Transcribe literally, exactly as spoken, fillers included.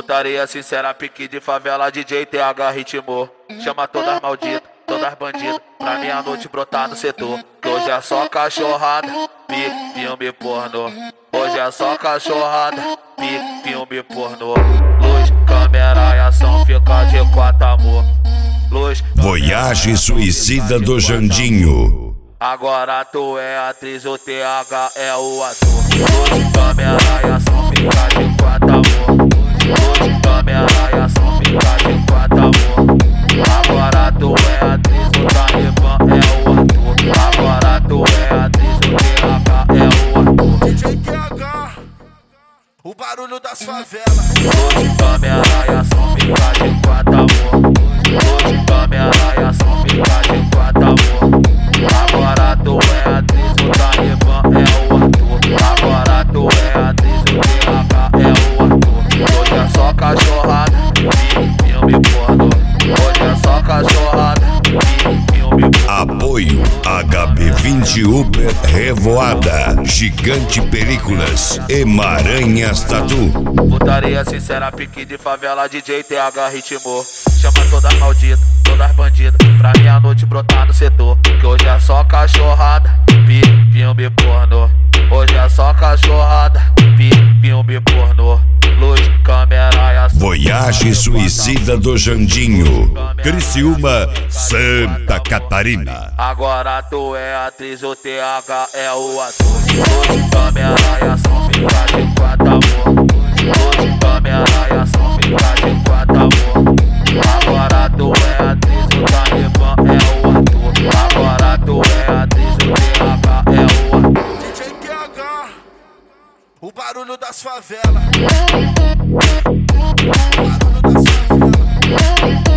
Putaria sincera, pique de favela, D J T H ritmou. Chama todas malditas, todas bandidas, pra meia-noite brotar no setor. Que hoje é só cachorrada, pique, filme pornô. Hoje é só cachorrada, pique, filme pornô. Luz, câmera e ação, fica de quatro amor. Luz, Voyage Suicida do Jandinho. Agora tu é atriz, o T H é o ator. Luz, câmera e ação, fica de quatro amor. Luz, câmera e ação, fica de quatro amor. Agora tu é atriz, o Talibã é o ator. Agora tu é atriz, o T H é o ator. D J T H, o barulho das favelas. Luz, câmera e ação, fica de quatro amor. Luz, câmera e ação, fica de quatro amor. Agora tu é atriz, o Talibã é o ator. Agora tu é atriz, o T H é o ator. Hoje é só cachorrada, filme pornô. Hoje é só cachorrada, filme pornô. Apoio H B vinte Uber Revoada, Gigante Películas e Maranhas Tatu. Putaria sincera, pique de favela, D J T H ritmou. Chama todas malditas, todas bandidas, pra meia-noite brotar no setor. Que hoje é só cachorrada, pique, filme pornô. Hoje é só cachorrada, pique, filme pornô. Luz, câmera e ação. Voyage Suicida do Jandinho, Criciúma, Santa Catarina. Agora tu é atriz, o T H é o ator. Luz, câmera e ação, fica de quatro amor. Luz, câmera e ação, fica de quatro amor. Agora tu é atriz, o Talibã é o ator. Agora tu é atriz, o T H é o ator. D J T H, o barulho das favelas. O barulho das favelas.